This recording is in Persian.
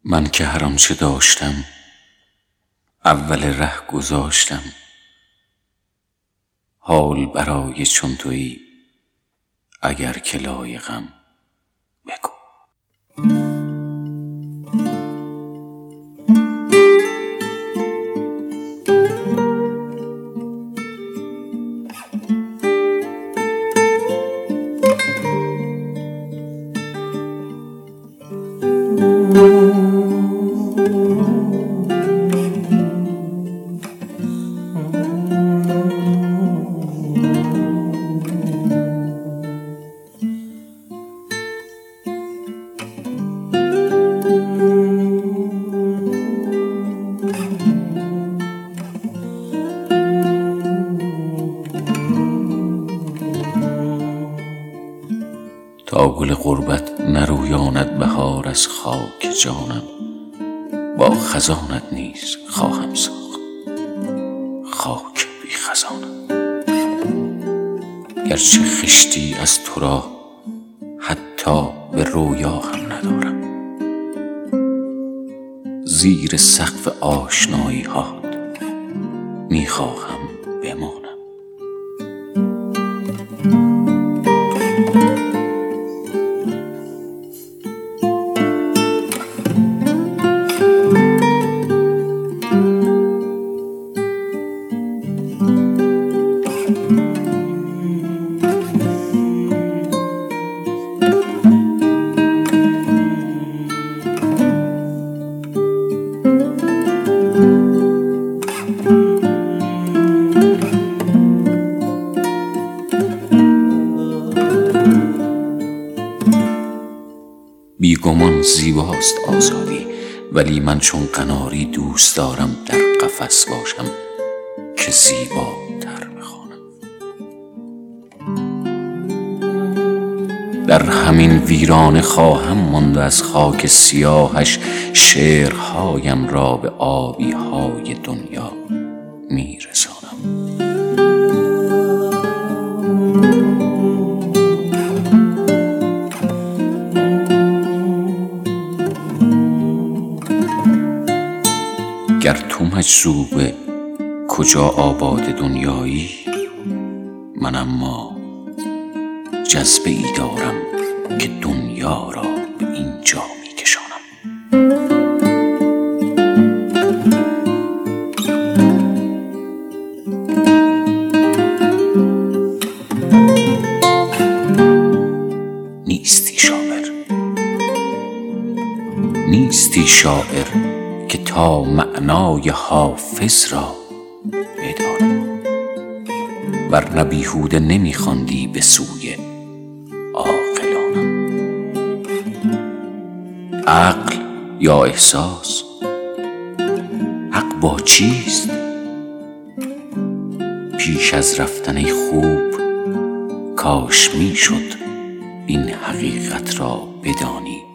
من که هر آنچه داشتم اول ره گذاشتم. حال برای چون تویی اگر که لایقم بگو. تا گل غربت نرویاند بهار از خاک جانم، با خزانت نیز خواهم ساخت خاک بی خزانم. گرچه خشتی از تو را حتی به رویا هم ندارم، زیر سقف آشنایی هات میخواهم بمانم. بیگمان زیباست آزادی، ولی من چون قناری دوست دارم در قفس باشم که زیباتر بخوانم. در همین ویرانه خواهم ماند از خاک سیاهش، شعرهایم را به آبی های دنیا میرسانم. گر تو مجذوب کجا آباد دنیایی، من اما جذبه ای دارم که دنیا را به اینجا می کشانم. نیستی شاعر که تا معنای حافظ را بدانی، ورنه بیهوده نمیخواندی به سوی عاقلانم. عقل یا احساس، حق با چیست؟ پیش از رفتن خوب کاش میشد این حقیقت را بدانی